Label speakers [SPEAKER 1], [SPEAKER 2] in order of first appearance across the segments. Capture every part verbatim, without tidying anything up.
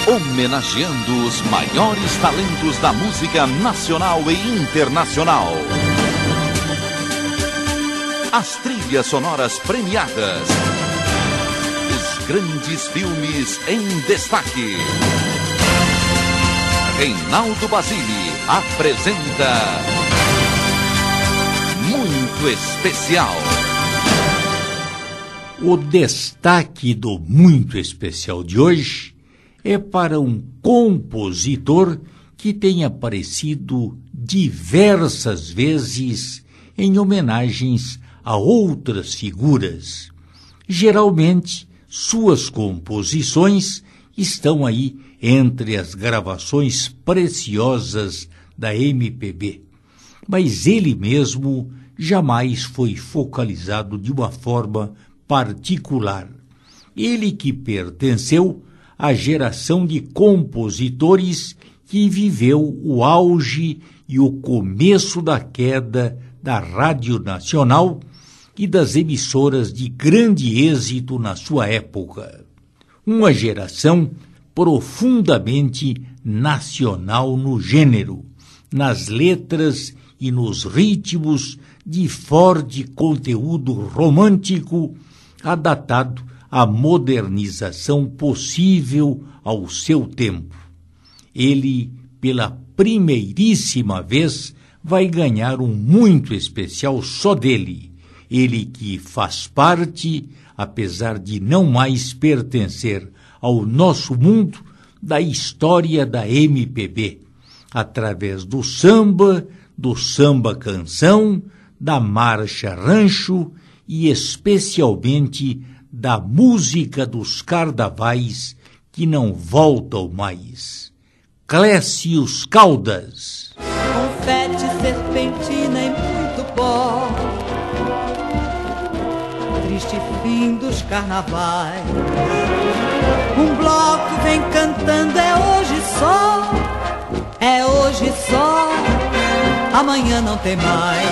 [SPEAKER 1] homenageando os maiores talentos da música nacional e internacional. As trilhas sonoras premiadas. Os grandes filmes em destaque. Reinaldo Basile apresenta Muito Especial.
[SPEAKER 2] O destaque do Muito Especial de hoje é para um compositor que tem aparecido diversas vezes em homenagens a outras figuras. Geralmente, suas composições estão aí entre as gravações preciosas da M P B. Mas ele mesmo jamais foi focalizado de uma forma particular. Ele que pertenceu à geração de compositores que viveu o auge e o começo da queda da Rádio Nacional e das emissoras de grande êxito na sua época. Uma geração profundamente nacional no gênero, nas letras e nos ritmos de forte conteúdo romântico, adaptado à modernização possível ao seu tempo. Ele, pela primeiríssima vez, vai ganhar um muito especial só dele. Ele que faz parte, apesar de não mais pertencer ao nosso mundo, da história da M P B, através do samba, do samba-canção, da marcha rancho e especialmente da música dos carnavais que não voltam mais. Clécio Caldas.
[SPEAKER 3] Confete, serpentina e muito pó, triste fim dos carnavais. Um bloco vem cantando, é hoje só, é hoje só, amanhã não tem mais.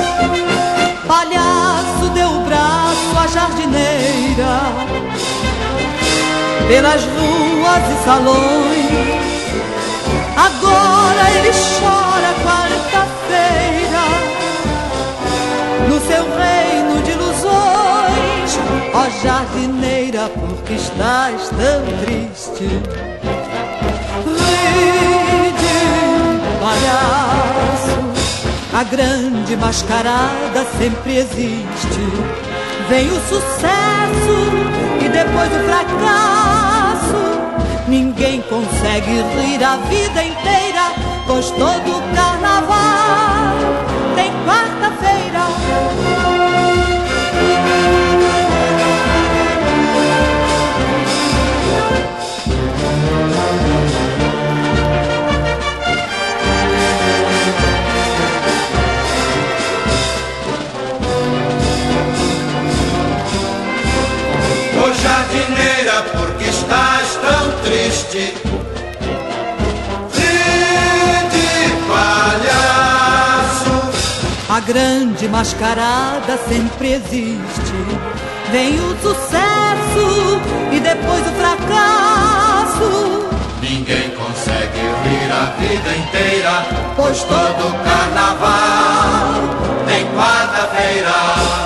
[SPEAKER 3] Palhaço deu o braço à jardineira, pelas ruas e salões. Agora ele chora quarta-feira, no seu reino de ilusões. Ó jardineira, por que estás tão triste? Ride, palhaço, a grande mascarada sempre existe. Vem o sucesso e depois o fracasso. Ninguém consegue rir a vida inteira, pois todo carnaval tem quarta-feira.
[SPEAKER 4] Ô jardineira, por que estás tão triste? Rede, palhaço.
[SPEAKER 3] A grande mascarada sempre existe. Vem o sucesso e depois o fracasso.
[SPEAKER 4] Ninguém consegue rir a vida inteira, pois todo carnaval tem quarta-feira.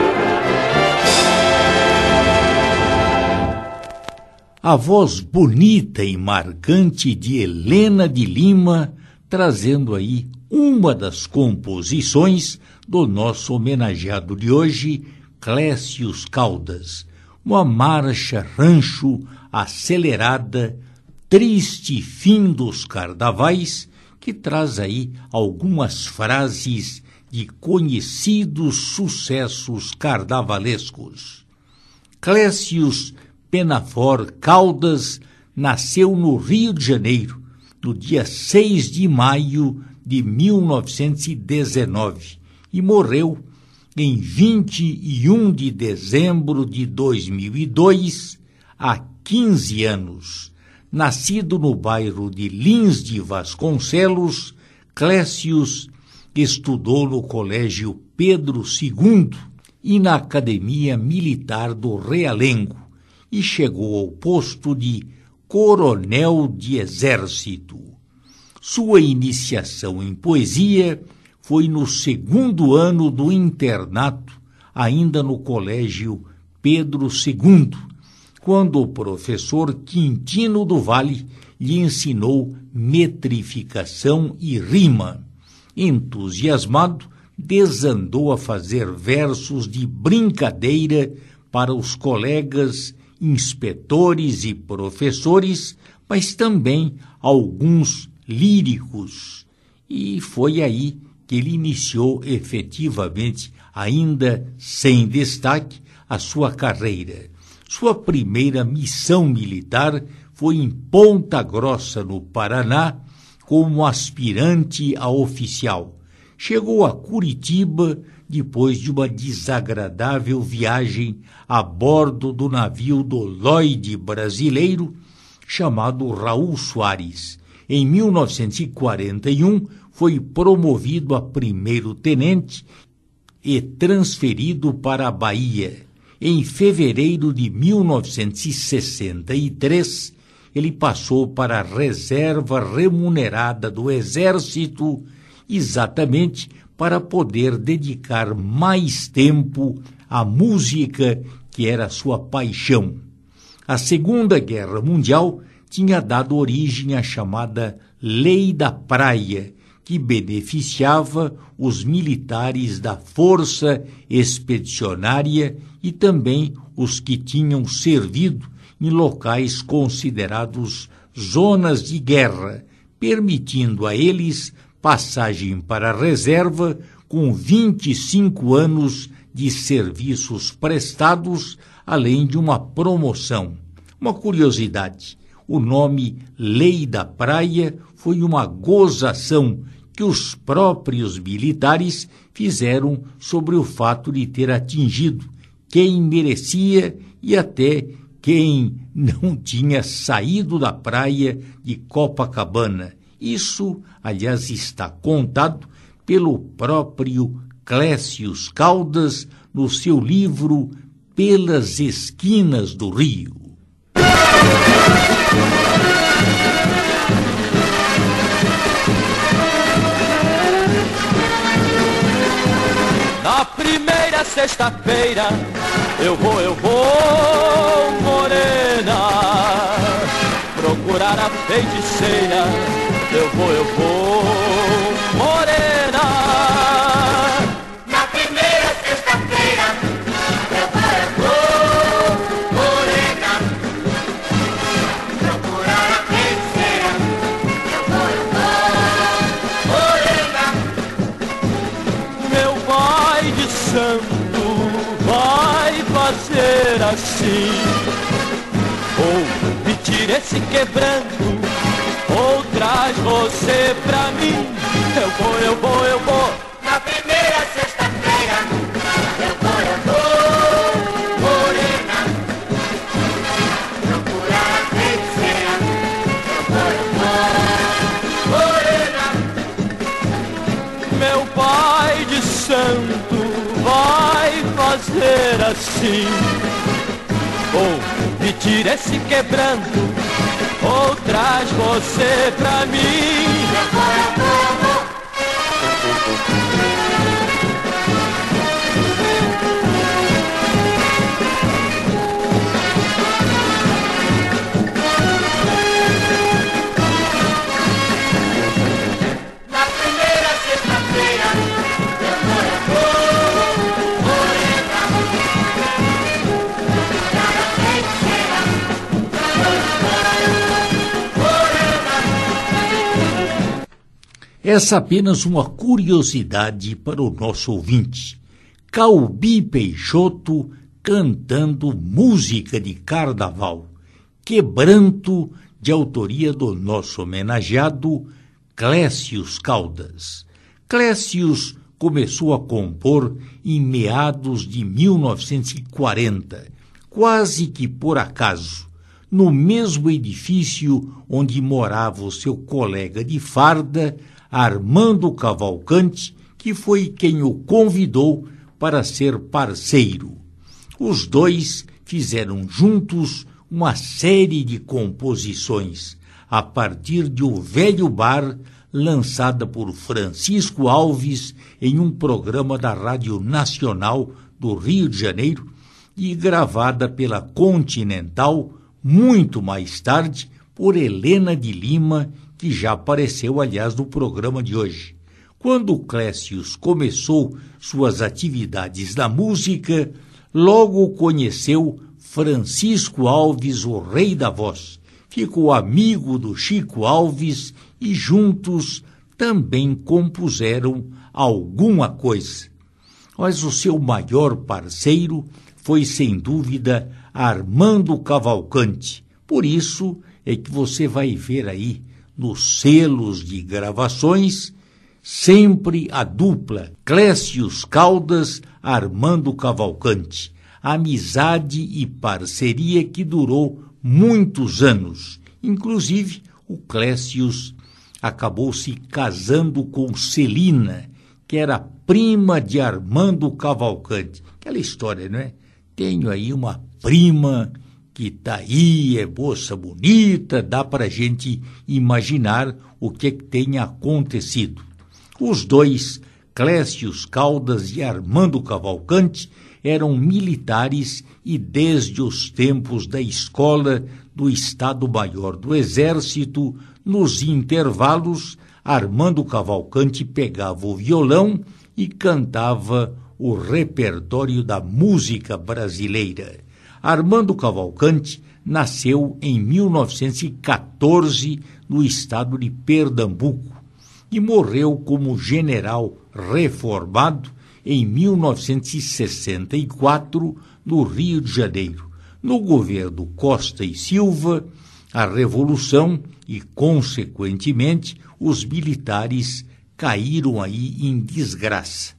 [SPEAKER 2] A voz bonita e marcante de Helena de Lima, trazendo aí uma das composições do nosso homenageado de hoje, Clécio Caldas. Uma marcha rancho acelerada, triste fim dos carnavais, que traz aí algumas frases de conhecidos sucessos carnavalescos. Clécio Penafor Caldas nasceu no Rio de Janeiro, no dia seis de maio de mil novecentos e dezenove, e morreu em vinte e um de dezembro de dois mil e dois, há quinze anos. Nascido no bairro de Lins de Vasconcelos, Clécio estudou no Colégio Pedro segundo e na Academia Militar do Realengo, e chegou ao posto de coronel de exército. Sua iniciação em poesia foi no segundo ano do internato, ainda no colégio Pedro segundo, quando o professor Quintino do Vale lhe ensinou metrificação e rima. Entusiasmado, desandou a fazer versos de brincadeira para os colegas, inspetores e professores, mas também alguns líricos. E foi aí que ele iniciou efetivamente, ainda sem destaque, a sua carreira. Sua primeira missão militar foi em Ponta Grossa, no Paraná, como aspirante a oficial. Chegou a Curitiba depois de uma desagradável viagem a bordo do navio do Lloyd brasileiro, chamado Raul Soares. Em mil novecentos e quarenta e um, foi promovido a primeiro-tenente e transferido para a Bahia. Em fevereiro de mil novecentos e sessenta e três, ele passou para a reserva remunerada do Exército, exatamente para poder dedicar mais tempo à música, que era sua paixão. A Segunda Guerra Mundial tinha dado origem à chamada Lei da Praia, que beneficiava os militares da Força Expedicionária e também os que tinham servido em locais considerados zonas de guerra, permitindo a eles passagem para a reserva com vinte e cinco anos de serviços prestados, além de uma promoção. Uma curiosidade: o nome Lei da Praia foi uma gozação que os próprios militares fizeram sobre o fato de ter atingido quem merecia e até quem não tinha saído da praia de Copacabana. Isso, aliás, está contado pelo próprio Clécius Caldas no seu livro Pelas Esquinas do Rio.
[SPEAKER 5] Na primeira sexta-feira eu vou, eu vou, morena, procurar a feiticeira. Eu vou, eu vou, morena.
[SPEAKER 6] Na primeira sexta-feira eu vou, eu vou, morena, procurar a feiticeira. Eu vou, eu vou, morena.
[SPEAKER 5] Meu pai de santo vai fazer assim, ou me tira esse quebranto, ou traz você pra mim. Eu vou, eu vou, eu vou.
[SPEAKER 6] Na primeira sexta-feira eu vou, eu vou, morena, procurar a feiticeira. Eu vou, eu vou, morena.
[SPEAKER 5] Meu pai de santo vai fazer assim, ou me tira esse quebranto, ou traz você pra mim.
[SPEAKER 6] Eu vou, eu vou, eu vou. Na primeira sexta-feira eu vou, eu vou, morena, procurar a feiticeira. Eu vou, eu vou, morena.
[SPEAKER 2] Essa apenas uma curiosidade para o nosso ouvinte. Calbi Peixoto cantando música de carnaval, Quebranto, de autoria do nosso homenageado Clécius Caldas. Clécius começou a compor em meados de mil novecentos e quarenta, quase que por acaso, no mesmo edifício onde morava o seu colega de farda, Armando Cavalcante, que foi quem o convidou para ser parceiro. Os dois fizeram juntos uma série de composições a partir de O Velho Bar, lançada por Francisco Alves em um programa da Rádio Nacional do Rio de Janeiro e gravada pela Continental muito mais tarde por Helena de Lima, que já apareceu, aliás, no programa de hoje. Quando Clécius começou suas atividades na música, logo conheceu Francisco Alves, o rei da voz. Ficou amigo do Chico Alves e juntos também compuseram alguma coisa. Mas o seu maior parceiro foi, sem dúvida, Armando Cavalcanti. Por isso é que você vai ver aí, nos selos de gravações, sempre a dupla Clécius Caldas, Armando Cavalcanti. Amizade e parceria que durou muitos anos. Inclusive, o Clécius acabou se casando com Celina, que era prima de Armando Cavalcanti. Aquela história, não é? Tenho aí uma prima que tá aí, é moça bonita, dá para a gente imaginar o que, que tenha acontecido. Os dois, Clécius Caldas e Armando Cavalcanti, eram militares e desde os tempos da escola do Estado-Maior do Exército, nos intervalos, Armando Cavalcanti pegava o violão e cantava o repertório da música brasileira. Armando Cavalcanti nasceu em mil novecentos e quatorze no estado de Pernambuco e morreu como general reformado em mil novecentos e sessenta e quatro no Rio de Janeiro. No governo Costa e Silva, a Revolução e, consequentemente, os militares caíram aí em desgraça.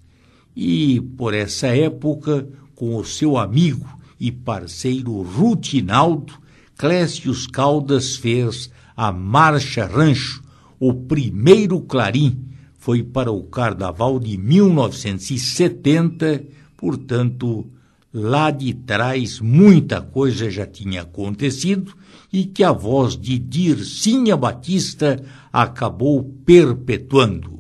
[SPEAKER 2] E, por essa época, com o seu amigo e parceiro Rutinaldo, Clécius Caldas fez a Marcha Rancho, o primeiro clarim. Foi para o Carnaval de mil novecentos e setenta, portanto, lá de trás muita coisa já tinha acontecido e que a voz de Dircinha Batista acabou perpetuando.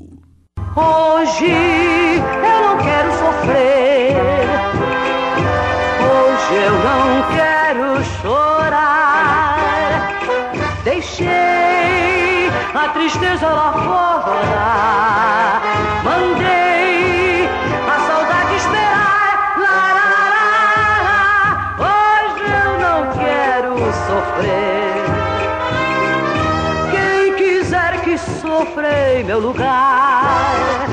[SPEAKER 3] Hoje eu não quero sofrer, hoje eu não quero chorar, deixei a tristeza lá fora, mandei a saudade esperar, lá, lá, lá, lá. Hoje eu não quero sofrer, quem quiser que sofra em meu lugar.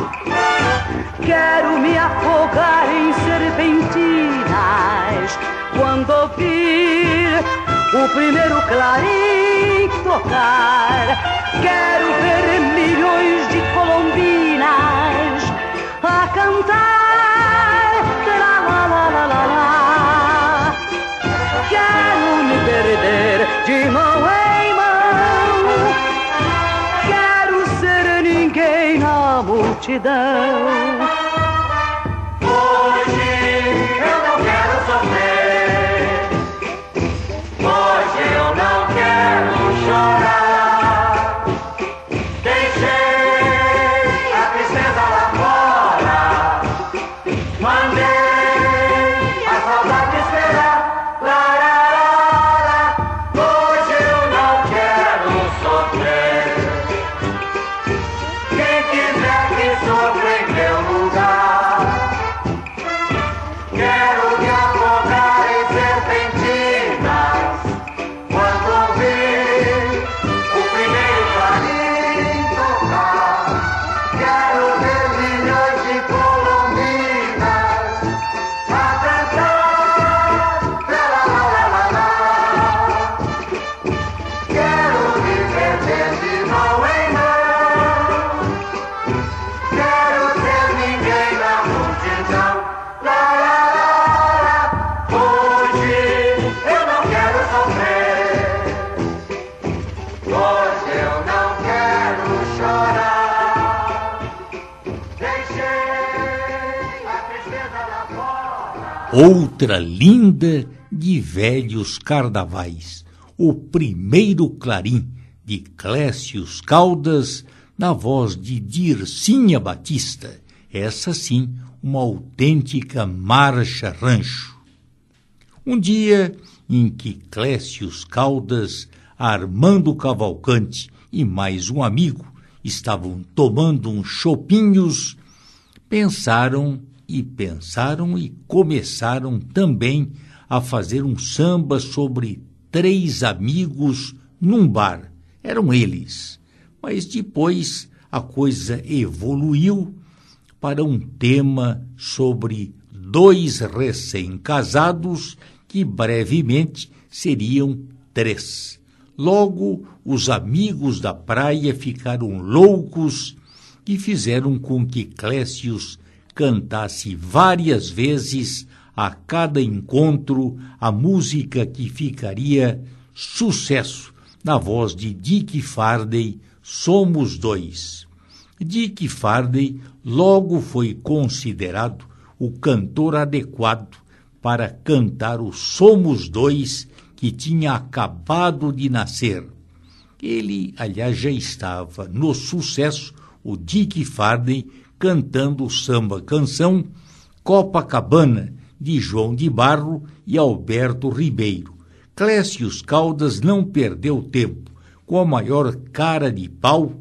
[SPEAKER 3] Quero me afogar em serpentinas quando ouvir o primeiro clarim tocar. Quero ver milhões de colombinas a cantar. Lá, lá, lá, lá, lá, lá. Quero me perder de mão em mão. Quero ser ninguém na multidão.
[SPEAKER 2] Outra linda de velhos carnavais, o primeiro clarim de Clécius Caldas, na voz de Dircinha Batista, essa sim, uma autêntica marcha rancho. Um dia em que Clécius Caldas, Armando Cavalcante e mais um amigo estavam tomando uns chopinhos, pensaram e pensaram e começaram também a fazer um samba sobre três amigos num bar. Eram eles, mas depois a coisa evoluiu para um tema sobre dois recém-casados que brevemente seriam três. Logo, os amigos da praia ficaram loucos e fizeram com que Clécius cantasse várias vezes a cada encontro a música que ficaria sucesso na voz de Dick Farney, Somos Dois. Dick Farney logo foi considerado o cantor adequado para cantar o Somos Dois, que tinha acabado de nascer. Ele, aliás, já estava no sucesso, o Dick Farney, cantando o samba-canção Copacabana, de João de Barro e Alberto Ribeiro. Clécius Caldas não perdeu tempo. Com a maior cara de pau,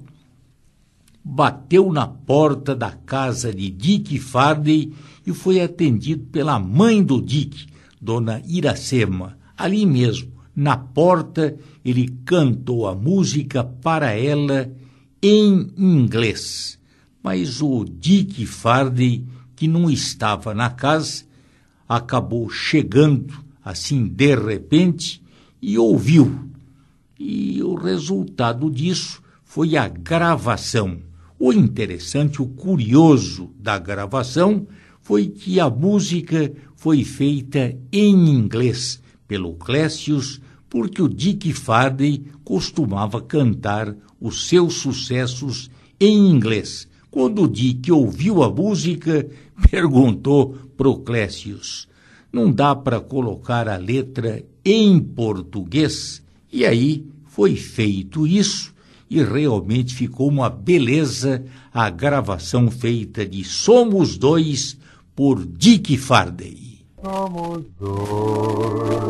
[SPEAKER 2] bateu na porta da casa de Dick Farney e foi atendido pela mãe do Dick, Dona Iracema. Ali mesmo, na porta, ele cantou a música para ela em inglês. Mas o Dick Farney, que não estava na casa, acabou chegando assim de repente e ouviu. E o resultado disso foi a gravação. O interessante, o curioso da gravação foi que a música foi feita em inglês pelo Clécius, porque o Dick Farney costumava cantar os seus sucessos em inglês. Quando o Dick ouviu a música, perguntou pro Clécius: não dá para colocar a letra em português? E aí foi feito isso e realmente ficou uma beleza a gravação feita de Somos Dois por Dick Farney.
[SPEAKER 7] Somos dois,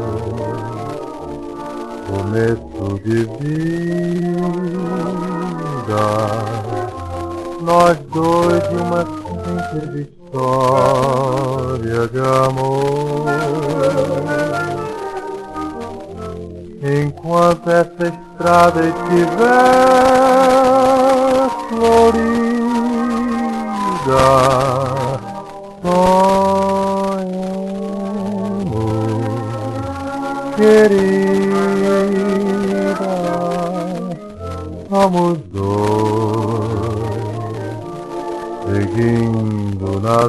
[SPEAKER 7] começo de vida, nós dois de uma simples história de amor. Enquanto essa estrada estiver florida, sonhemos, querida, somos dois, seguindo na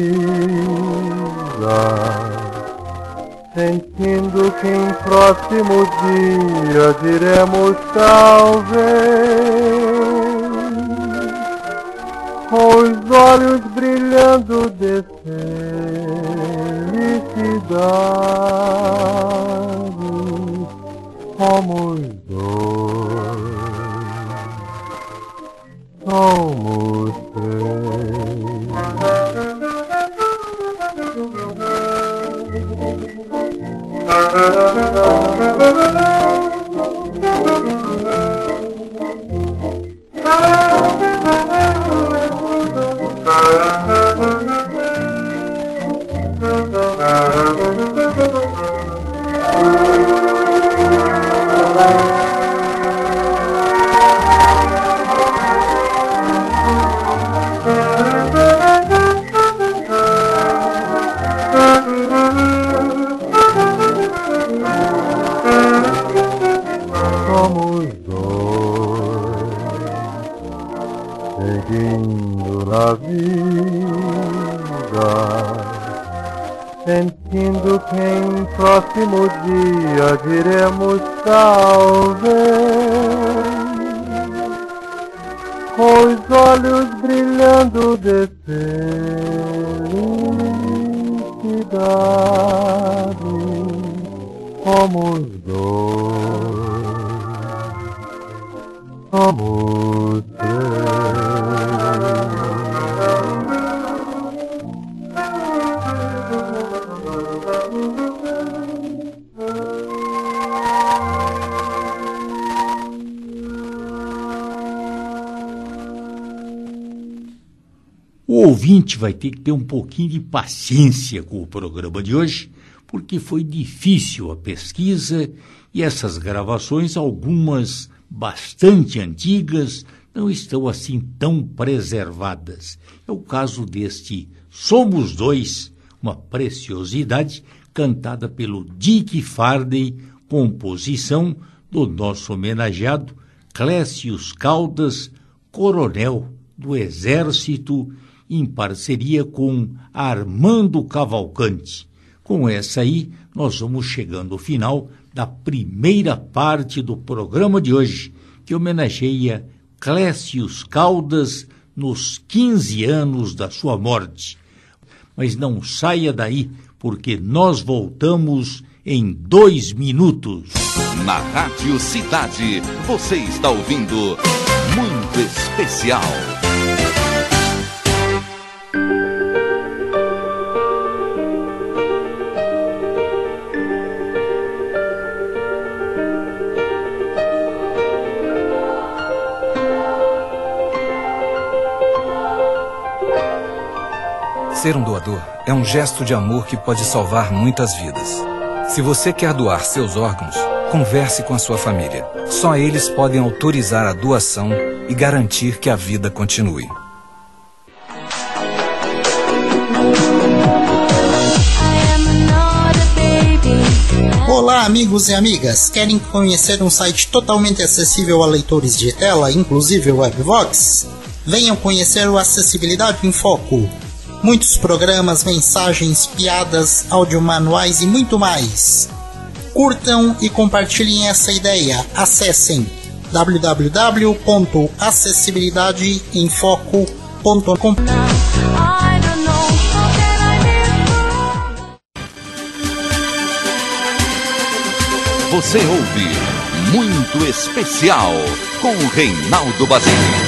[SPEAKER 7] vida, sentindo que em próximo dia diremos talvez, com os olhos brilhando de felicidade, somos dois, somos três. Seguindo na vida, sentindo que em próximo dia diremos talvez, com os olhos brilhando de felicidade, somos dois, somos três.
[SPEAKER 2] O ouvinte vai ter que ter um pouquinho de paciência com o programa de hoje, porque foi difícil a pesquisa e essas gravações, algumas bastante antigas, não estão assim tão preservadas. É o caso deste Somos Dois, uma preciosidade cantada pelo Dick Farney, composição do nosso homenageado Clécius Caldas, coronel do Exército, em parceria com Armando Cavalcante. Com essa aí, nós vamos chegando ao final da primeira parte do programa de hoje, que homenageia Clécius Caldas nos quinze anos da sua morte. Mas não saia daí, porque nós voltamos em dois minutos.
[SPEAKER 1] Na Rádio Cidade, você está ouvindo Muito Especial.
[SPEAKER 8] Ser um doador é um gesto de amor que pode salvar muitas vidas. Se você quer doar seus órgãos, converse com a sua família. Só eles podem autorizar a doação e garantir que a vida continue.
[SPEAKER 9] Olá, amigos e amigas! Querem conhecer um site totalmente acessível a leitores de tela, inclusive o Webvox? Venham conhecer o Acessibilidade em Foco. Muitos programas, mensagens, piadas, audiomanuais e muito mais. Curtam e compartilhem essa ideia. Acessem w w w ponto acessibilidade em foco ponto com.
[SPEAKER 1] Você ouve Muito Especial com o Reinaldo Basile.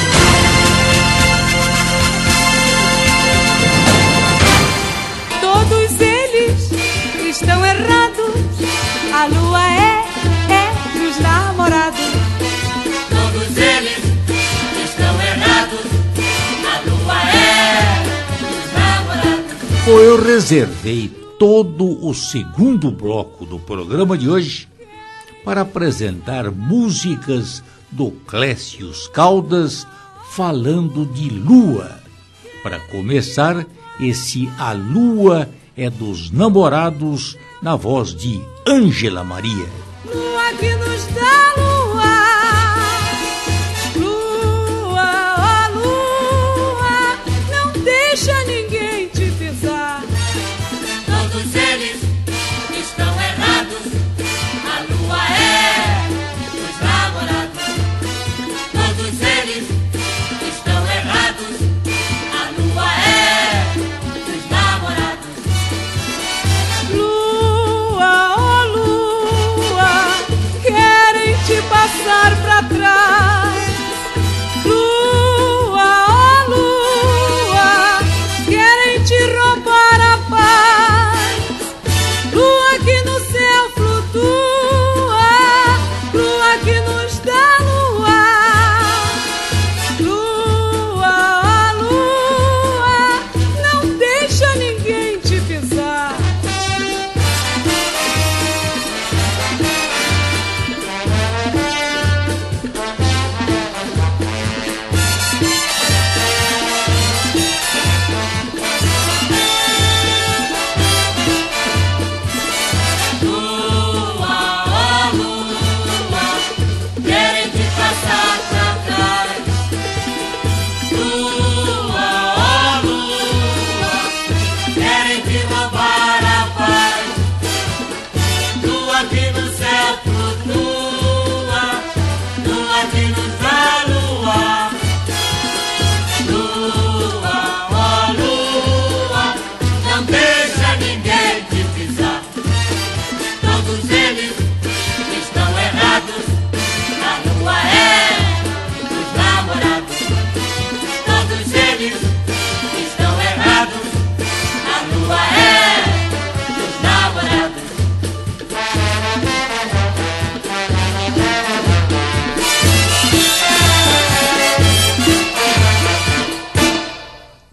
[SPEAKER 3] Todos eles estão errados. A lua é, é dos namorados.
[SPEAKER 6] Todos eles estão errados. A lua é dos namorados.
[SPEAKER 2] Eu reservei todo o segundo bloco do programa de hoje para apresentar músicas do Clécius Caldas falando de lua. Para começar, esse A Lua é dos Namorados, na voz de Ângela Maria.
[SPEAKER 3] Lua que nos dá lua, lua, ó lua, não deixa ninguém te pesar.
[SPEAKER 6] Todos eles estão errados. A lua é dos namorados. Todos eles estão errados. A lua é dos namorados.
[SPEAKER 3] Lua, ó lua, querem te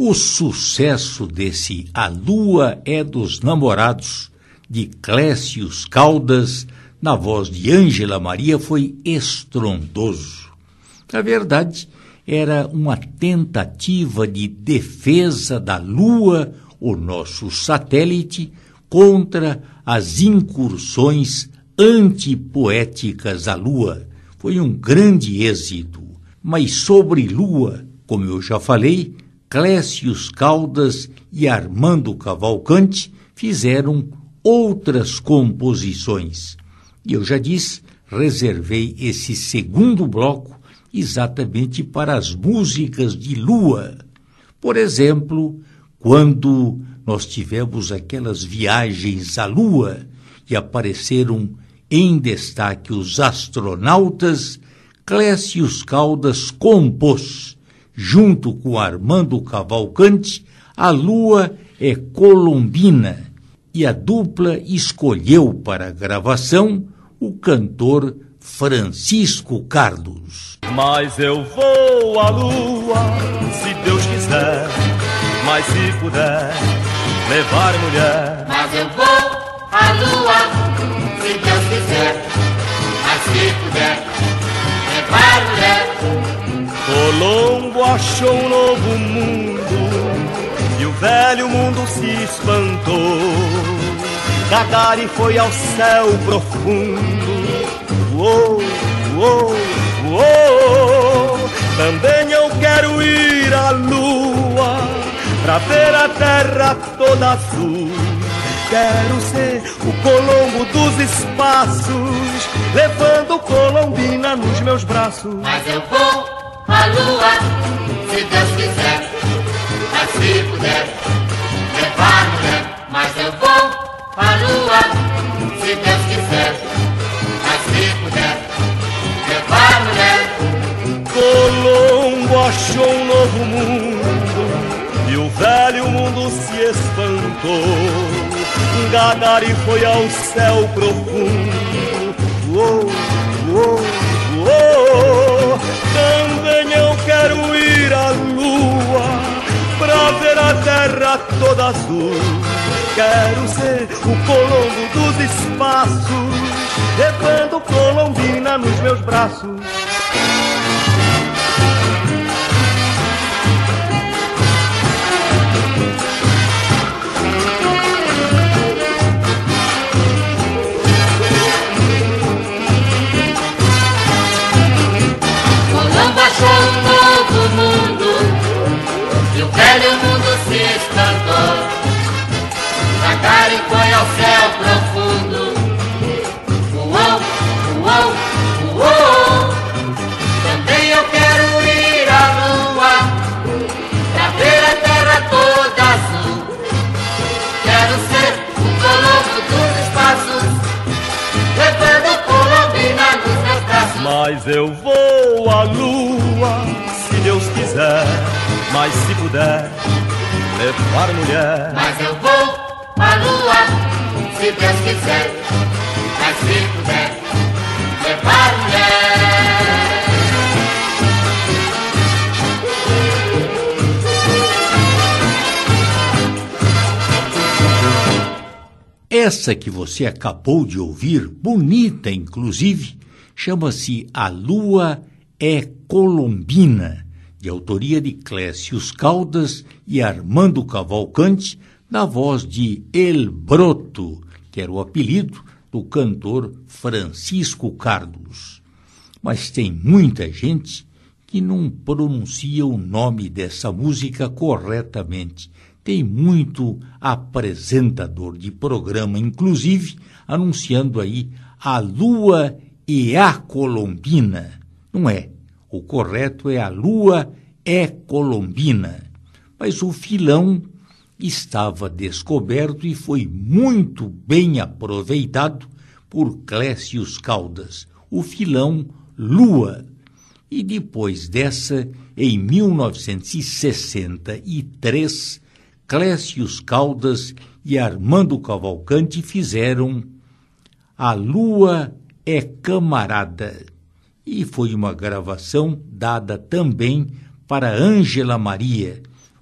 [SPEAKER 2] O sucesso desse A Lua é dos Namorados, de Clécius Caldas, na voz de Ângela Maria, foi estrondoso. Na verdade, era uma tentativa de defesa da Lua, o nosso satélite, contra as incursões antipoéticas à Lua. Foi um grande êxito, mas sobre Lua, como eu já falei, Clécius Caldas e Armando Cavalcante fizeram outras composições. E eu já disse, reservei esse segundo bloco exatamente para as músicas de Lua. Por exemplo, quando nós tivemos aquelas viagens à Lua e apareceram em destaque os astronautas, Clécius Caldas compôs, junto com Armando Cavalcante, A Lua é Colombina, e a dupla escolheu para a gravação o cantor Francisco Carlos.
[SPEAKER 5] Mas eu vou à lua, se Deus quiser, mas se puder levar mulher.
[SPEAKER 6] Mas eu vou à lua, se Deus quiser, mas se puder levar mulher.
[SPEAKER 5] Colombo achou um novo mundo e o velho mundo se espantou. Gagarin foi ao céu profundo. Uou, uou, uou. Também eu quero ir à lua pra ver a terra toda azul. Quero ser o Colombo dos espaços, levando Colombina nos meus braços.
[SPEAKER 6] Mas eu vou à lua, se Deus quiser, mas se puder levar mulher. Mas eu vou à lua, se Deus quiser, mas se puder levar mulher.
[SPEAKER 5] Colombo achou um novo mundo e o velho mundo se espantou. Gagarin foi ao céu profundo. Uou, uou, uou. Também eu quero ir à lua pra ver a terra toda azul. Quero ser o Colombo dos espaços, levando Colombina nos meus braços.
[SPEAKER 6] Colombo achou um novo mundo e o velho mundo se espantou. Gagarin foi ao céu profundo. Uou, uou, uou. Também eu quero ir à lua pra ver a terra toda azul. Quero ser o Colombo dos espaços, levando Colombina nos meus braços.
[SPEAKER 5] Mas eu vou à lua, se Deus quiser, mas se puder levar mulher.
[SPEAKER 6] Mas eu vou à lua, se Deus quiser, mas se puder levar mulher.
[SPEAKER 2] Essa que você acabou de ouvir, bonita inclusive, chama-se A Lua é Colombina, de autoria de Clécius Caldas e Armando Cavalcante, na voz de El Broto, que era o apelido do cantor Francisco Carlos. Mas tem muita gente que não pronuncia o nome dessa música corretamente. Tem muito apresentador de programa, inclusive, anunciando aí A Lua e a Colombina. Não é. O correto é A Lua é Colombina. Mas o filão estava descoberto e foi muito bem aproveitado por Clécius Caldas, o filão Lua. E depois dessa, em mil novecentos e sessenta e três, Clécius Caldas e Armando Cavalcante fizeram A Lua é Camarada, e foi uma gravação dada também para Ângela Maria,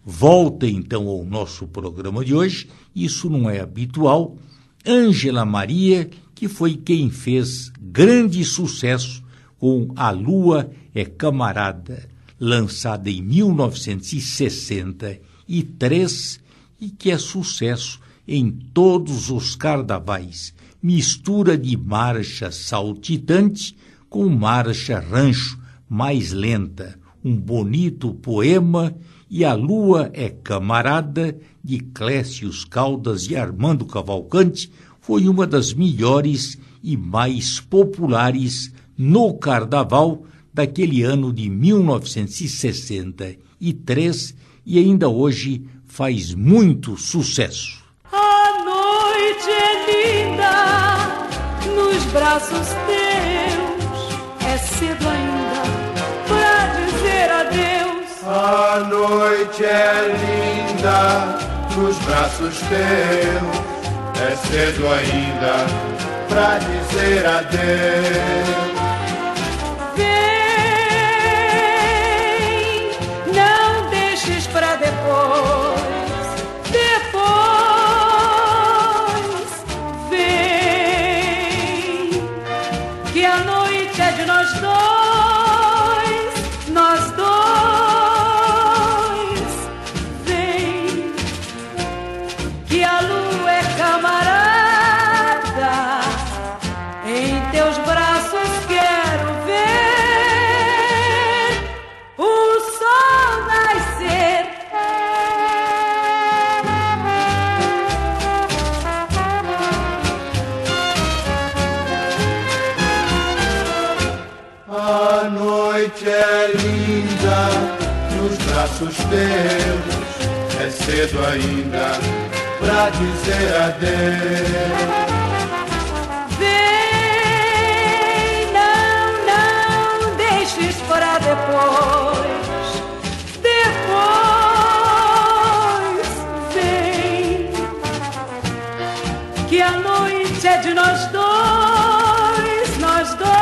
[SPEAKER 2] Volta então ao nosso programa de hoje, isso não é habitual, Ângela Maria, que foi quem fez grande sucesso com A Lua é Camarada, lançada em mil novecentos e sessenta e três e que é sucesso em todos os carnavais, mistura de marcha saltitante com marcha rancho mais lenta, um bonito poema, e A Lua é Camarada, de Clécius Caldas e Armando Cavalcante, foi uma das melhores e mais populares no carnaval daquele ano de mil novecentos e sessenta e três e ainda hoje faz muito sucesso.
[SPEAKER 3] A noite é linda nos braços teus, é cedo ainda pra dizer adeus.
[SPEAKER 4] A noite é linda nos braços teus, é cedo ainda pra dizer adeus.
[SPEAKER 3] Pra depois, depois vem, que a noite é de nós dois, nós dois, vem, que a lua é camarada, em teus braços quero ver o sol nascer.
[SPEAKER 4] A noite é linda nos braços teus, é cedo ainda pra dizer adeus.
[SPEAKER 3] Vem, não, não deixes para depois, depois vem, que a noite é de nós dois, nós dois.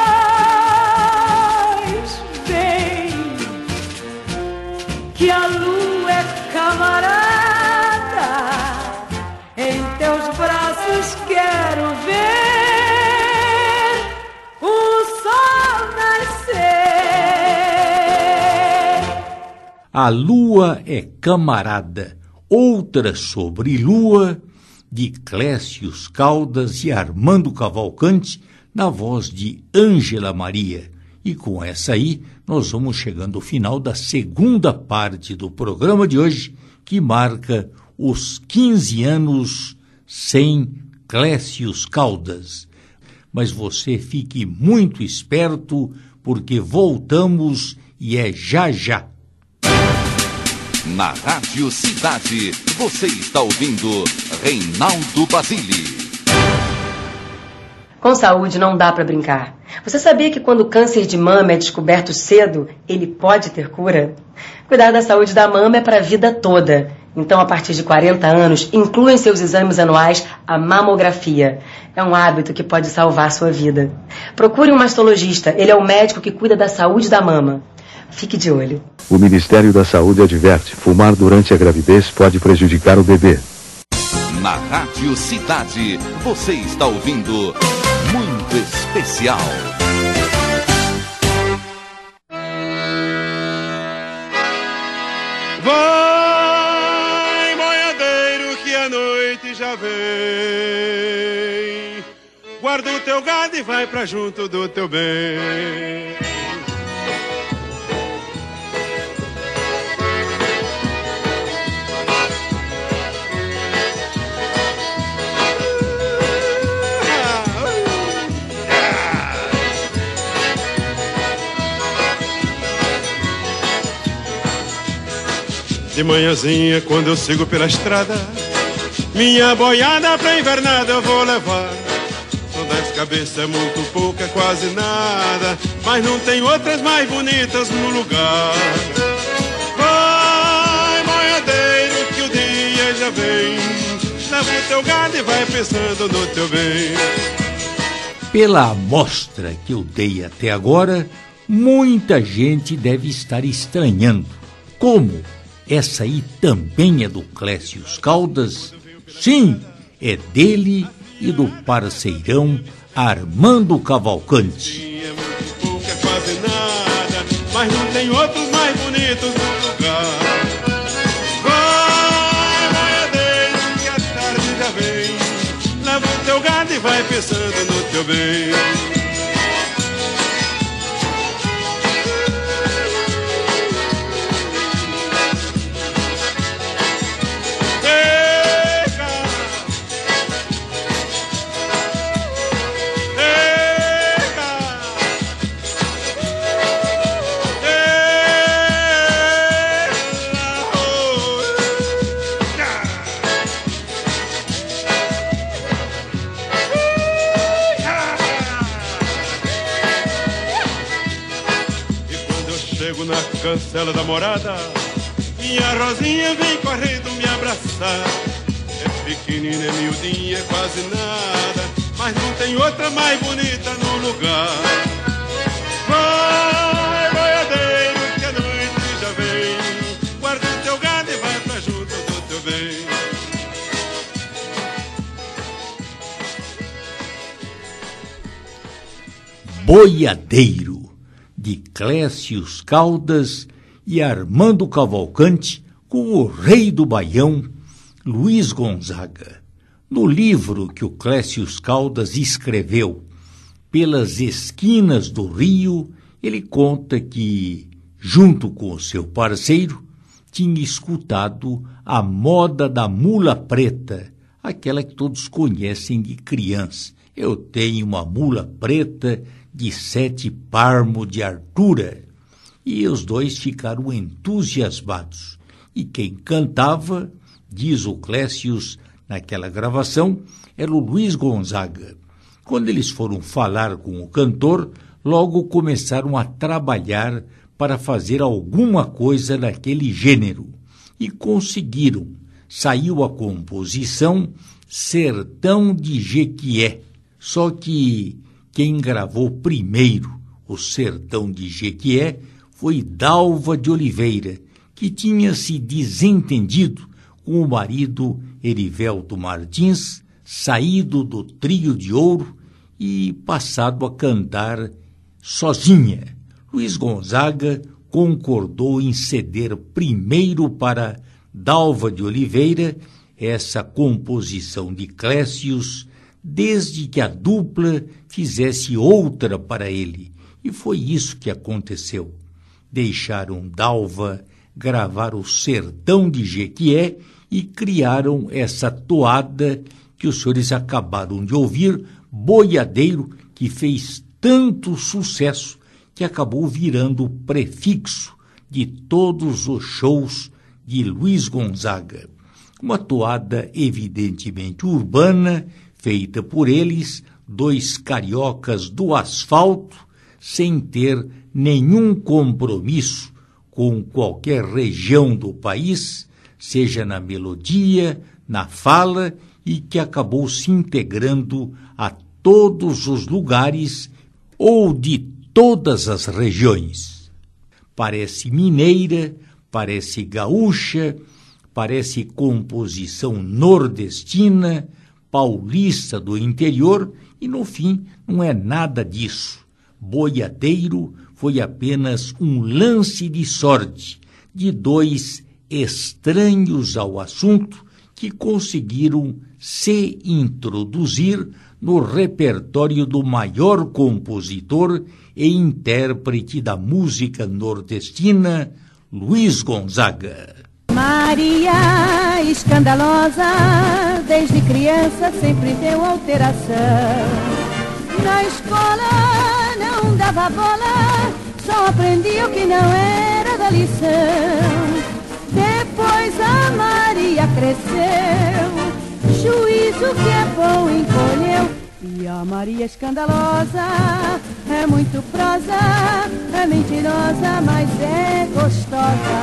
[SPEAKER 3] Que a lua é camarada, em teus braços quero ver o sol nascer.
[SPEAKER 2] A Lua é Camarada, outra sobre lua, de Clécius Caldas e Armando Cavalcante, na voz de Ângela Maria. E com essa aí, nós vamos chegando ao final da segunda parte do programa de hoje, que marca os quinze anos sem Clécius Caldas. Mas você fique muito esperto, porque voltamos e é já já.
[SPEAKER 1] Na Rádio Cidade, você está ouvindo Reinaldo Basile.
[SPEAKER 10] Com saúde não dá para brincar. Você sabia que quando o câncer de mama é descoberto cedo, ele pode ter cura? Cuidar da saúde da mama é para a vida toda. Então, a partir de quarenta anos, inclua em seus exames anuais a mamografia. É um hábito que pode salvar sua vida. Procure um mastologista, ele é o médico que cuida da saúde da mama. Fique de olho.
[SPEAKER 11] O Ministério da Saúde adverte: fumar durante a gravidez pode prejudicar o bebê.
[SPEAKER 1] Na Rádio Cidade, você está ouvindo Muito Especial.
[SPEAKER 12] Vai, boiadeiro, que a noite já vem. Guarda o teu gado e vai pra junto do teu bem. De manhãzinha, quando eu sigo pela estrada, minha boiada pra invernada eu vou levar. São dez cabeças, é muito pouco, é quase nada, mas não tem outras mais bonitas no lugar. Vai, boiadeiro, que o dia já vem. Leva o teu gado e vai pensando no teu bem.
[SPEAKER 2] Pela amostra que eu dei até agora, muita gente deve estar estranhando. Como? Essa aí também é do Clécio Caldas? Sim, é dele e do parceirão Armando Cavalcante.
[SPEAKER 12] É muito pouco, é quase nada, mas não tem outros mais bonitos no lugar. Vai, boiadeiro, que a tarde já vem. Leva o teu gado e vai pensando no teu bem. Cancela da morada, minha Rosinha vem correndo me abraçar. É pequenina, é miudinha, é quase nada, mas não tem outra mais bonita no lugar. Vai, boiadeiro, que a noite já vem. Guarda o teu gado e vai pra junto do teu bem.
[SPEAKER 2] Boiadeiro, de Clécio Caldas e Armando Cavalcante, com o rei do Baião, Luiz Gonzaga. No livro que o Clécio Caldas escreveu, Pelas Esquinas do Rio, ele conta que, junto com o seu parceiro, tinha escutado a moda da mula preta, aquela que todos conhecem de criança. Eu tenho uma mula preta de sete palmos de altura. E os dois ficaram entusiasmados. E quem cantava, diz o Clécio naquela gravação, era o Luiz Gonzaga. Quando eles foram falar com o cantor, logo começaram a trabalhar para fazer alguma coisa naquele gênero. E conseguiram. Saiu a composição Sertão de Jequié. Só que quem gravou primeiro o Sertão de Jequié foi Dalva de Oliveira, que tinha se desentendido com o marido Erivelto Martins, saído do Trio de Ouro e passado a cantar sozinha. Luiz Gonzaga concordou em ceder primeiro para Dalva de Oliveira essa composição de Clécio, desde que a dupla fizesse outra para ele. E foi isso que aconteceu. Deixaram Dalva gravar o Sertão de Jequié e criaram essa toada que os senhores acabaram de ouvir, Boiadeiro, que fez tanto sucesso que acabou virando o prefixo de todos os shows de Luiz Gonzaga. Uma toada evidentemente urbana, feita por eles, dois cariocas do asfalto, sem ter nenhum compromisso com qualquer região do país, seja na melodia, na fala, e que acabou se integrando a todos os lugares ou de todas as regiões. Parece mineira, parece gaúcha, parece composição nordestina, paulista do interior, e no fim não é nada disso. Boiadeiro foi apenas um lance de sorte de dois estranhos ao assunto que conseguiram se introduzir no repertório do maior compositor e intérprete da música nordestina, Luiz Gonzaga.
[SPEAKER 13] Maria escandalosa, desde criança sempre deu alteração. Na escola não dava bola, só aprendia o que não era da lição. Depois a Maria cresceu, juízo que é bom encolheu. E a Maria escandalosa é muito prosa, é mentirosa, mas é gostosa.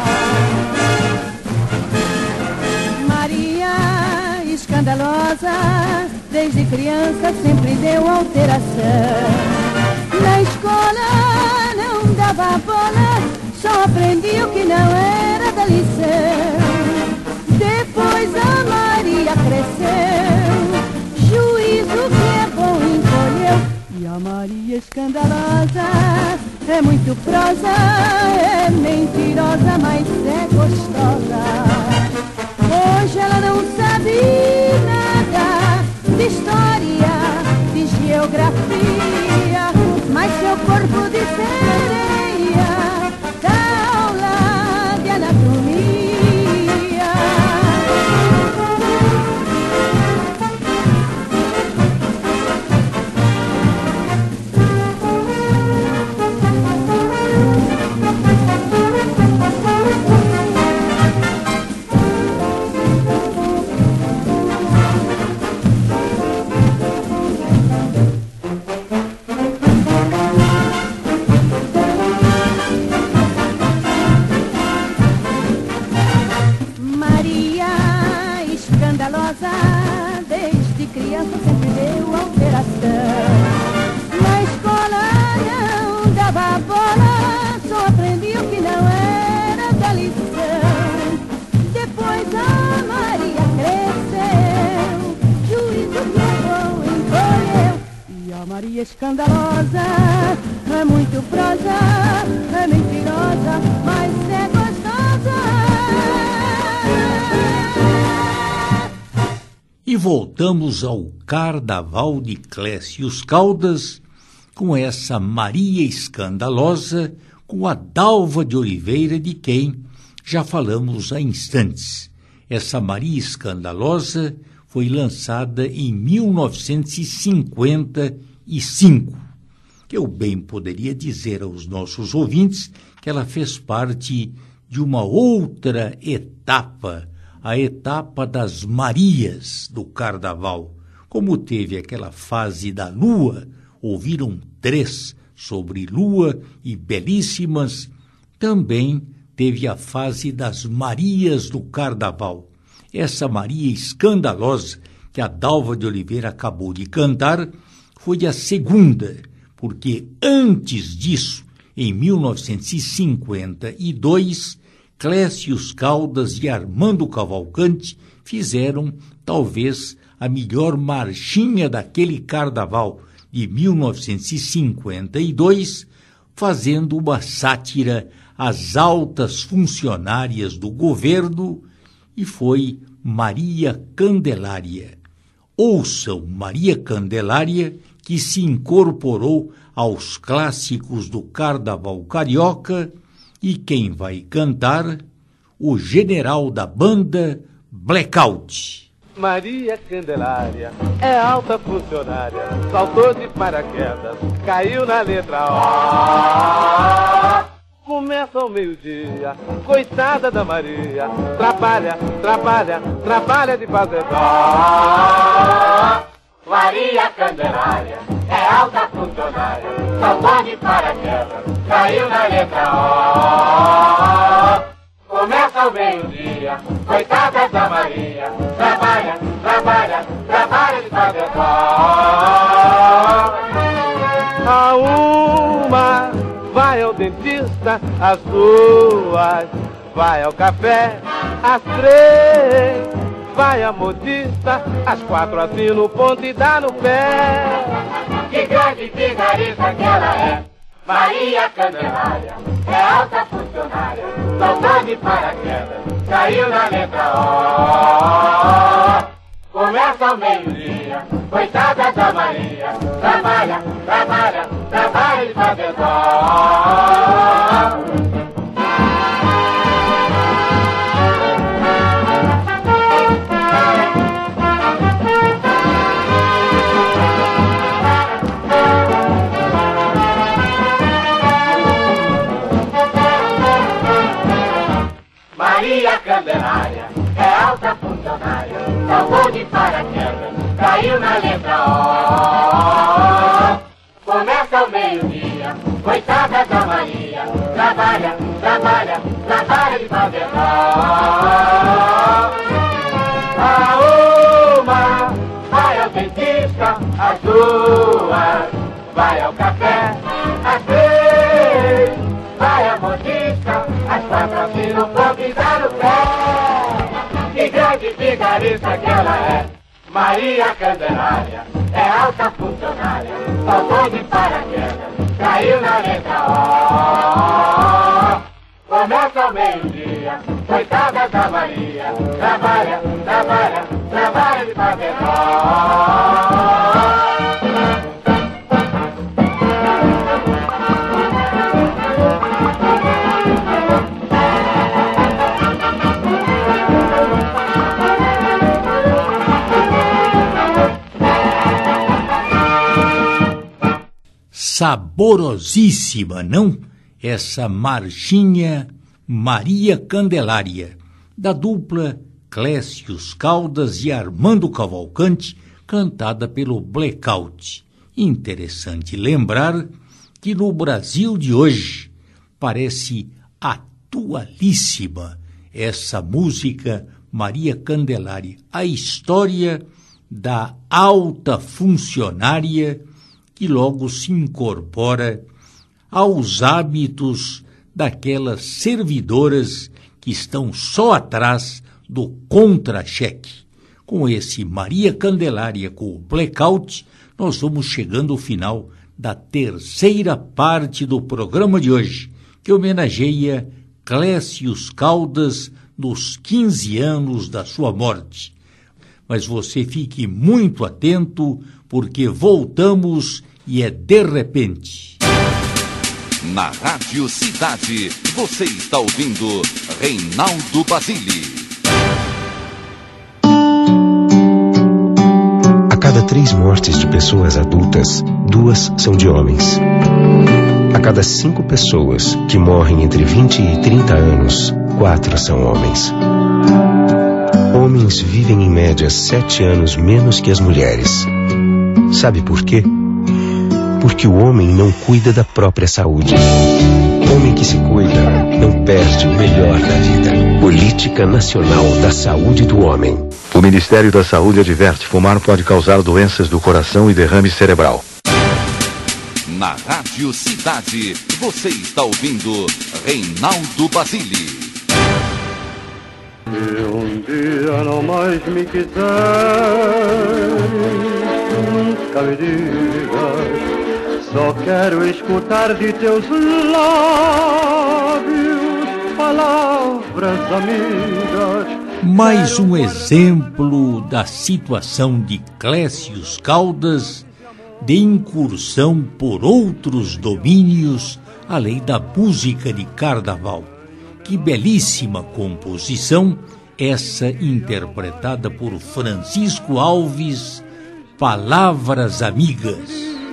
[SPEAKER 13] Maria escandalosa, desde criança sempre deu alteração. Na escola não dava bola, só aprendia o que não era da lição. escandalosa, é muito prosa, é mentirosa, mas é gostosa. Hoje ela não sabe nada de história, de geografia, mas seu corpo de sereia dá aula de anatomia. Desde criança sempre deu alteração. Na escola não dava bola, só aprendi o que não era da lição. Depois a Maria cresceu, juízo pegou, encolheu. E a Maria escandalosa é muito prosa, é mentirosa, mas é gostosa.
[SPEAKER 2] E voltamos ao Carnaval de Clécius Caldas, com essa Maria Escandalosa, com a Dalva de Oliveira, de quem já falamos há instantes. Essa Maria Escandalosa foi lançada em mil novecentos e cinquenta e cinco. Eu bem poderia dizer aos nossos ouvintes que ela fez parte de uma outra etapa, a etapa das Marias do Carnaval. Como teve aquela fase da Lua, ouviram três sobre Lua e belíssimas, também teve a fase das Marias do Carnaval. Essa Maria Escandalosa, que a Dalva de Oliveira acabou de cantar, foi a segunda, porque antes disso, em mil novecentos e cinquenta e dois, Clécius Caldas e Armando Cavalcante fizeram, talvez, a melhor marchinha daquele carnaval de mil novecentos e cinquenta e dois, fazendo uma sátira às altas funcionárias do governo, e foi Maria Candelária. Ouçam Maria Candelária, que se incorporou aos clássicos do carnaval carioca. E quem vai cantar? O general da banda, Blackout.
[SPEAKER 14] Maria Candelária é alta funcionária, saltou de paraquedas, caiu na letra O. Começa ao meio-dia, coitada da Maria, trabalha, trabalha, trabalha de fazer dó.
[SPEAKER 6] Maria Candelária é alta funcionária, saltou de paraquedas, caiu na letra O. Começa ao meio-dia, coitada da Maria, trabalha, trabalha, trabalha de fazer dó.
[SPEAKER 14] A uma vai ao dentista, às duas vai ao café, às três vai a modista, às quatro assina o ponto e dá no pé.
[SPEAKER 6] Que grande vigarista que ela é, Maria Candelária é alta funcionária, saltou de paraquedas, caiu na letra O. Começa ao meio-dia, coitada da Maria, trabalha, trabalha, trabalha de fazer dó. Maria Candelária é alta funcionária, saltou de paraquedas, caiu na letra O. Começa ao meio-dia, coitada da Maria, trabalha, trabalha, trabalha de fazer dó. A uma vai ao dentista, às duas vai ao café, às três vai à modista, às quatro assina o ponto e dá no pé. Que grande vigarista que ela é, Maria Candelária é alta funcionária, saltou de paraquedas, caiu na letra O. Começa ao meio-dia, coitada da Maria, trabalha, trabalha, trabalha de patetó.
[SPEAKER 2] Saborosíssima, não? Essa marchinha Maria Candelária, da dupla Clécius Caldas e Armando Cavalcante, cantada pelo Blackout. Interessante lembrar que no Brasil de hoje parece atualíssima essa música Maria Candelária, a história da alta funcionária que logo se incorpora aos hábitos daquelas servidoras que estão só atrás do contra-cheque. Com esse Maria Candelária com o Blackout, nós vamos chegando ao final da terceira parte do programa de hoje, que homenageia Clécius Caldas nos quinze anos da sua morte. Mas você fique muito atento, porque voltamos e é de repente.
[SPEAKER 1] Na Rádio Cidade, você está ouvindo Reinaldo Basile.
[SPEAKER 15] A cada três mortes de pessoas adultas, duas são de homens. A cada cinco pessoas que morrem entre vinte e trinta anos, quatro são homens. Homens vivem em média sete anos menos que as mulheres. Sabe por quê? Porque o homem não cuida da própria saúde. Homem que se cuida não perde o melhor da vida. Política Nacional da Saúde do Homem.
[SPEAKER 11] O Ministério da Saúde adverte: fumar pode causar doenças do coração e derrame cerebral.
[SPEAKER 1] Na Rádio Cidade, você está ouvindo Reinaldo Basile.
[SPEAKER 4] Se um dia não mais me quiseres, nunca me digas, só quero escutar de teus lábios palavras amigas.
[SPEAKER 2] Mais um exemplo da situação de Clécius Caldas de incursão por outros domínios além da música de carnaval. Que belíssima composição, essa interpretada por Francisco Alves, Palavras Amigas.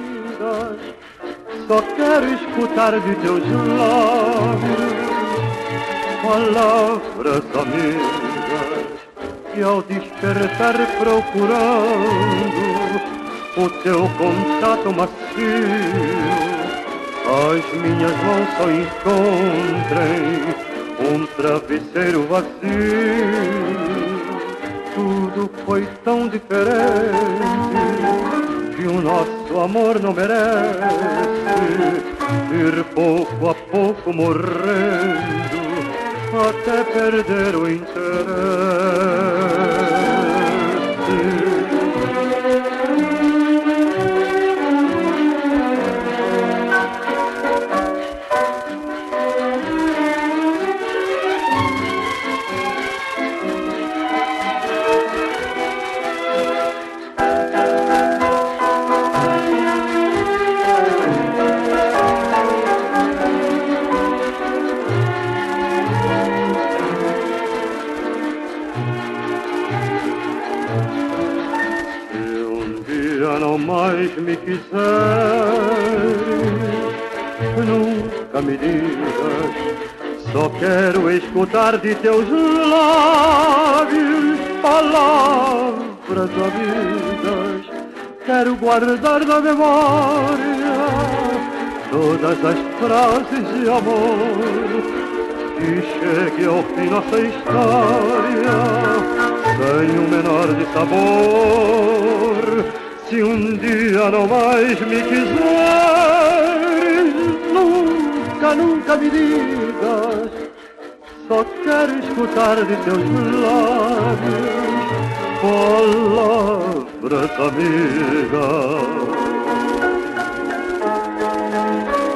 [SPEAKER 4] Só quero escutar de teus lábios palavras amigas, e ao despertar procurando o teu contato macio, as minhas mãos só encontrem um travesseiro vazio. Tudo foi tão diferente que o nosso amor não merece ir pouco a pouco morrendo até perder o interesse. Mais me quiseres, nunca me digas, só quero escutar de teus lábios palavras amigas. Quero guardar na memória todas as frases de amor, que chegue ao fim nossa história sem o menor de sabor. Se um dia não mais me quiseres, nunca, nunca me digas, só quero escutar de teus lábios palavras amigas.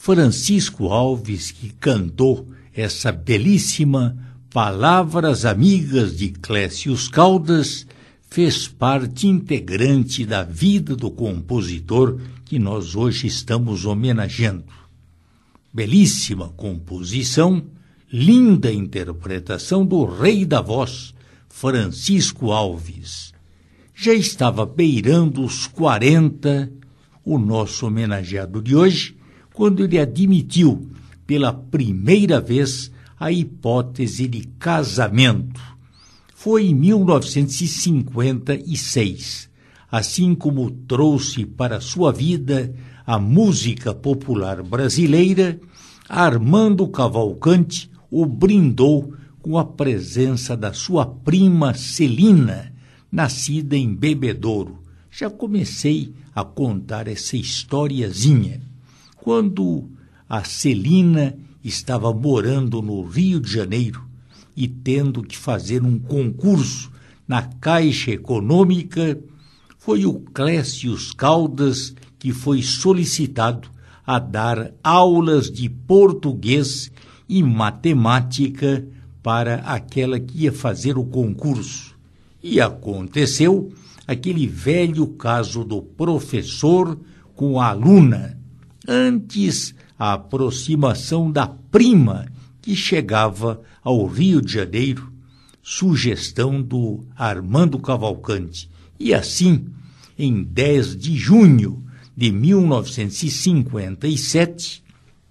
[SPEAKER 2] Francisco Alves, que cantou essa belíssima Palavras Amigas de Clécius Caldas, fez parte integrante da vida do compositor que nós hoje estamos homenageando. Belíssima composição, linda interpretação do rei da voz, Francisco Alves. Já estava beirando os quarenta, o nosso homenageado de hoje, quando ele admitiu pela primeira vez a hipótese de casamento. Foi em mil novecentos e cinquenta e seis, assim como trouxe para sua vida a música popular brasileira, Armando Cavalcante o brindou com a presença da sua prima Celina, nascida em Bebedouro. Já comecei a contar essa historiazinha. Quando a Celina estava morando no Rio de Janeiro e tendo que fazer um concurso na Caixa Econômica, foi o Clécius Caldas que foi solicitado a dar aulas de português e matemática para aquela que ia fazer o concurso. E aconteceu aquele velho caso do professor com a aluna, antes a aproximação da prima que chegava ao Rio de Janeiro, sugestão do Armando Cavalcante. E assim, em dez de junho de mil novecentos e cinquenta e sete,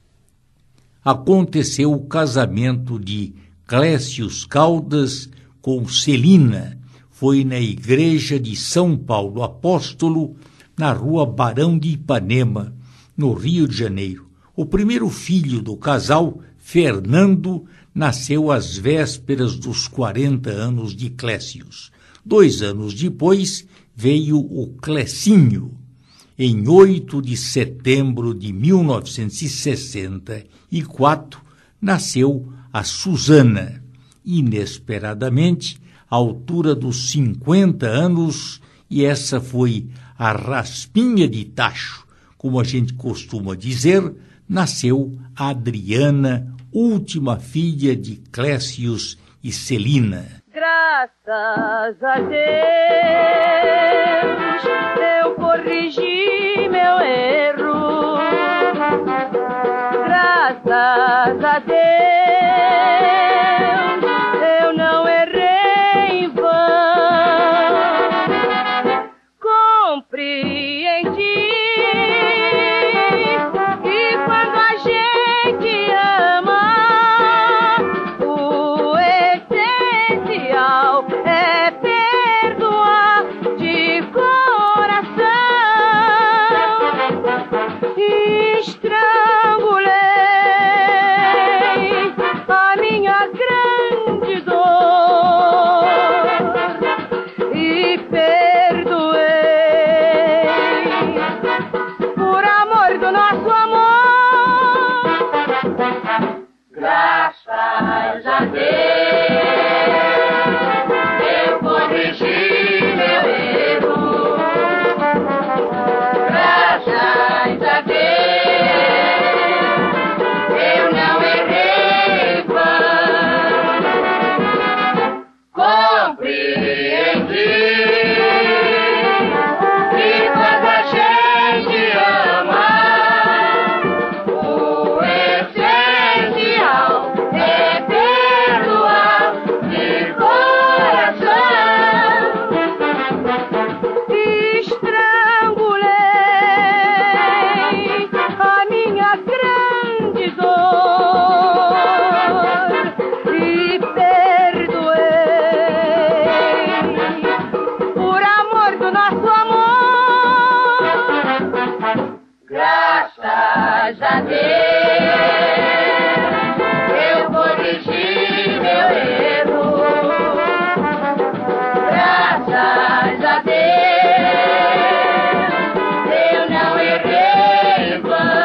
[SPEAKER 2] aconteceu o casamento de Clécius Caldas com Celina. Foi na igreja de São Paulo Apóstolo, na rua Barão de Ipanema, no Rio de Janeiro. O primeiro filho do casal, Fernando, nasceu às vésperas dos quarenta anos de Clécius. Dois anos depois veio o Clecinho. Em oito de setembro de mil novecentos e sessenta e quatro, nasceu a Susana. Inesperadamente, à altura dos cinquenta anos, e essa foi a raspinha de tacho, como a gente costuma dizer, nasceu a Adriana, última filha de Clécius e Celina.
[SPEAKER 13] Graças a Deus, eu corrigi meu erro. Graças a Deus, eu não errei em vão. Compreendi que quando a gente ama, o essencial é perdoar de coração. Estrangulei a minha grande dor e perdoei por amor do nosso amor. Graças a Deus, eu corrigi meu erro. Graças a Deus, eu não errei em vão. Compreendi que quando a gente ama, o essencial é perdoar de coração. Estrangulei a minha grande dor e perdoei por amor do nosso amor. Graças a Deus, eu corrigi meu erro. Graças a Deus, eu não errei em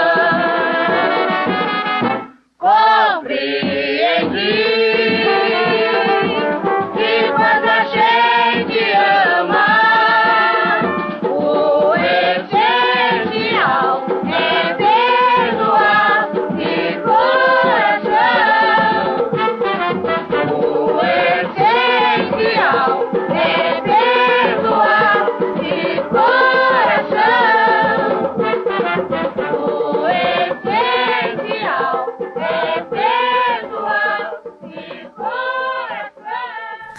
[SPEAKER 13] vão. Compreendi que quando a gente ama, o essencial é perdoar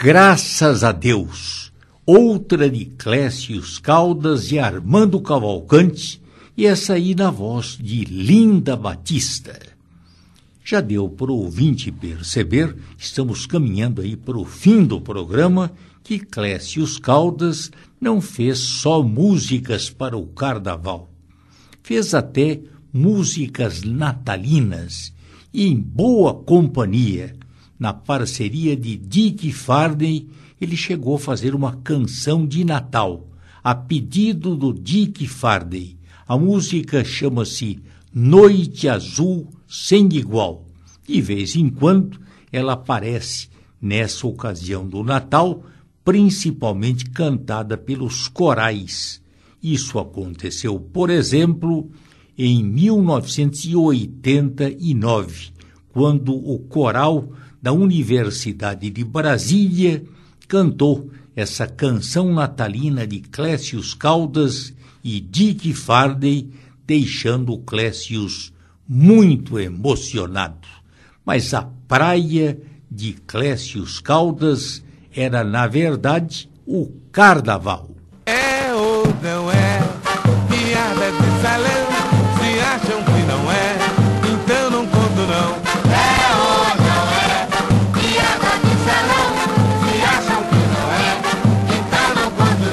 [SPEAKER 2] Graças a Deus, outra de Clécius Caldas e Armando Cavalcante, e essa aí na voz de Linda Batista. Já deu para o ouvinte perceber, estamos caminhando aí para o fim do programa, que Clécius Caldas não fez só músicas para o carnaval. Fez até músicas natalinas e em boa companhia. Na parceria de Dick Farney, ele chegou a fazer uma canção de Natal, a pedido do Dick Farney. A música chama-se Noite Azul Sem Igual. De vez em quando ela aparece nessa ocasião do Natal, principalmente cantada pelos corais. Isso aconteceu, por exemplo, em mil novecentos e oitenta e nove, quando o coral da Universidade de Brasília cantou essa canção natalina de Clécius Caldas e Dick Farney, deixando Clécius muito emocionado. Mas a praia de Clécius Caldas era, na verdade, o carnaval.
[SPEAKER 16] É ou não é, piada de salão, se acham que não é, então não conto não.
[SPEAKER 6] É ou não é, piada de salão, se acham que não é, então não conto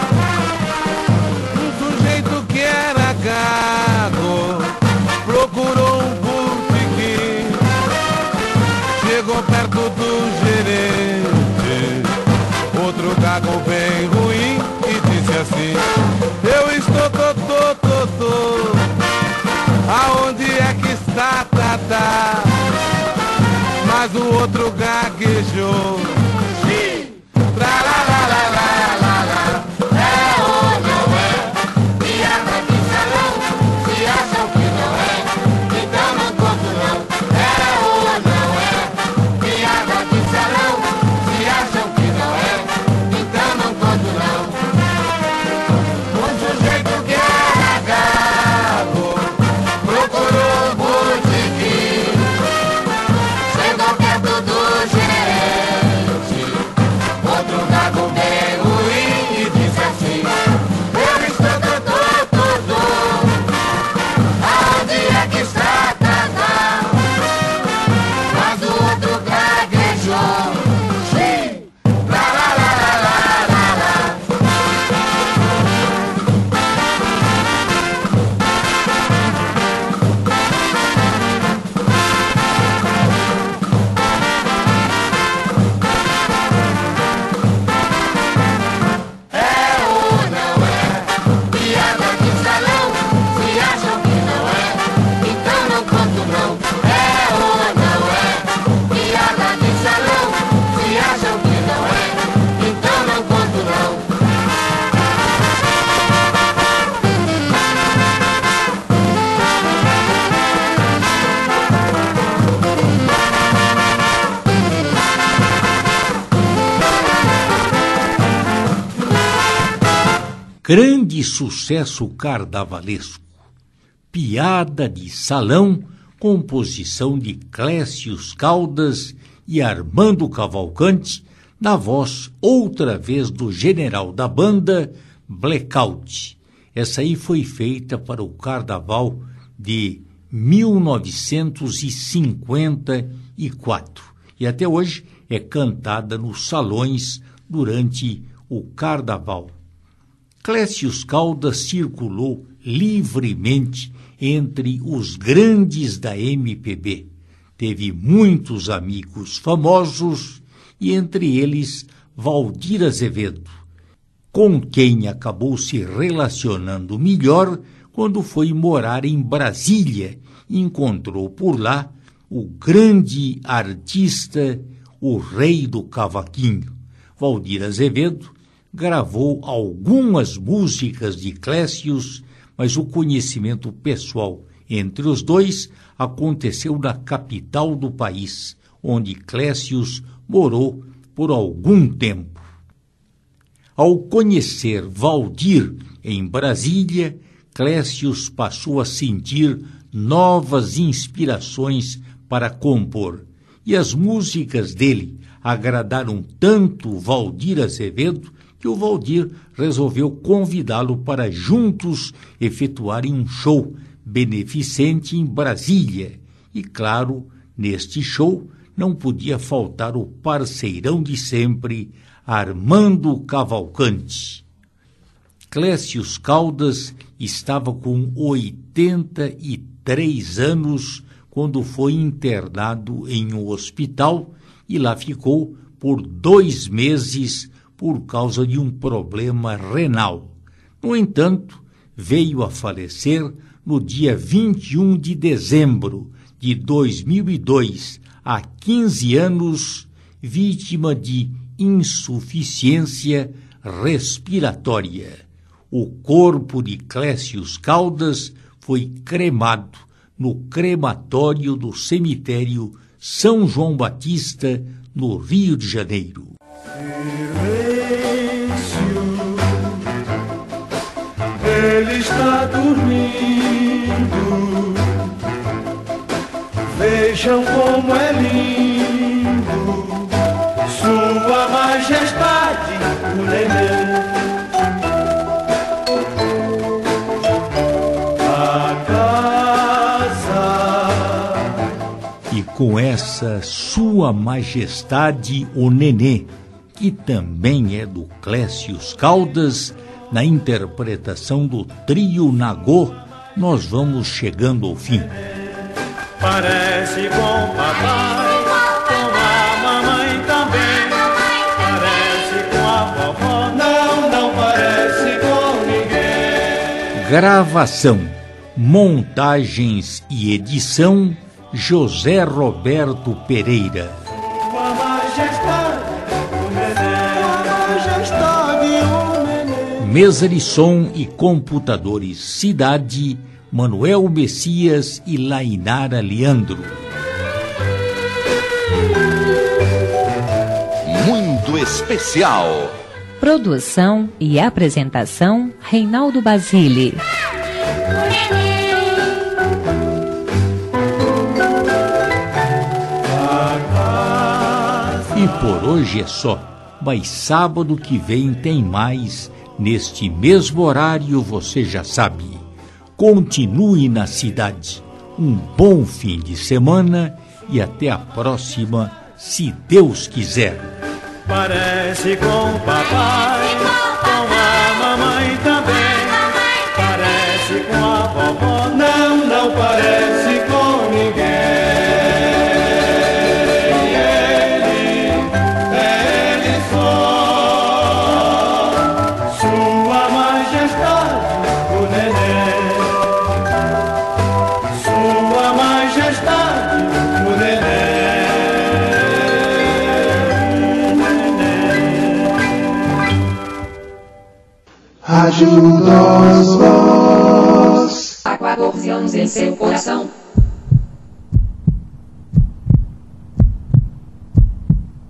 [SPEAKER 6] não.
[SPEAKER 16] Um sujeito que era gago, procurou um botequim, chegou perto do gerente, outro gago bem ruim, e disse assim: eu estou, tô, tô, tô, tô, aonde é que está, tá, tá? Mas o outro gaguejou, sim, tra, lá, lá, lá, lá, lá, lá.
[SPEAKER 6] É ou não é, piada de salão, se acham que não é, então não conto não. É ou não é, piada de salão, se acham que não é, então não conto não. Um sujeito que era gago, procurou um botequim, chegou perto do gerente, outro gago bem ruim, e disse assim: eu estou, tô, tô, tô, tô, aonde é que está, tá, tá? Mas o outro gaguejou, sim, lá, lá, lá, lá, lá, lá, lá. É ou não é, piada de salão, se acham que não é, então não conto não. É ou não é, piada de salão, se acham que não é, então não conto não.
[SPEAKER 2] Grande sucesso carnavalesco. Piada de Salão, composição de Clécius Caldas e Armando Cavalcante, na voz outra vez do general da banda, Blackout. Essa aí foi feita para o carnaval de mil novecentos e cinquenta e quatro e até hoje é cantada nos salões durante o carnaval. Clécius Caldas circulou livremente entre os grandes da M P B. Teve muitos amigos famosos e entre eles Valdir Azevedo, com quem acabou se relacionando melhor quando foi morar em Brasília. Encontrou por lá o grande artista, o rei do cavaquinho. Valdir Azevedo gravou algumas músicas de Clécius, mas o conhecimento pessoal entre os dois aconteceu na capital do país, onde Clécius morou por algum tempo. Ao conhecer Valdir em Brasília, Clécius passou a sentir novas inspirações para compor, e as músicas dele, agradaram tanto Valdir Azevedo que o Valdir resolveu convidá-lo para juntos efetuarem um show beneficente em Brasília. E, claro, neste show não podia faltar o parceirão de sempre, Armando Cavalcante. Clécio Caldas estava com oitenta e três anos quando foi internado em um hospital e lá ficou por dois meses por causa de um problema renal. No entanto, veio a falecer no dia vinte e um de dezembro de dois mil e dois, há quinze anos, vítima de insuficiência respiratória. O corpo de Clécio Caldas foi cremado no crematório do cemitério São João Batista, no Rio de Janeiro.
[SPEAKER 17] Silêncio, ele está dormindo. Vejam como é lindo, Sua Majestade, o neném.
[SPEAKER 2] Com essa Sua Majestade o Nenê, que também é do Clécio Caldas, na interpretação do trio Nagô, nós vamos chegando ao fim.
[SPEAKER 17] Parece com papai, com a mamãe também. Parece com a vovó, não, não parece com ninguém.
[SPEAKER 2] Gravação, montagens e edição, José Roberto Pereira.
[SPEAKER 17] Sua Majestade, o neném. Sua Majestade, o neném.
[SPEAKER 2] Mesa de som e computadores, Cidade, Manuel Messias e Lainara Leandro.
[SPEAKER 1] Muito especial.
[SPEAKER 18] Produção e apresentação, Reinaldo Basile.
[SPEAKER 2] E por hoje é só, mas sábado que vem tem mais, neste mesmo horário você já sabe. Continue na cidade. Um bom fim de semana e até a próxima, se Deus quiser.
[SPEAKER 17] Parece com papai, com a mamãe também. Parece com a vovó, não, não parece com ninguém.
[SPEAKER 19] Ajuda os vós.
[SPEAKER 20] Há quatorze anos em seu coração.